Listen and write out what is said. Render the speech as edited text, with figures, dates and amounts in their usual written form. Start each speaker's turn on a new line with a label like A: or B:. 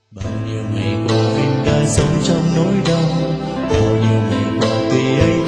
A: Bao nhiêu ngày qua em đã sống trong nỗi đau, bao nhiêu ngày qua vì anh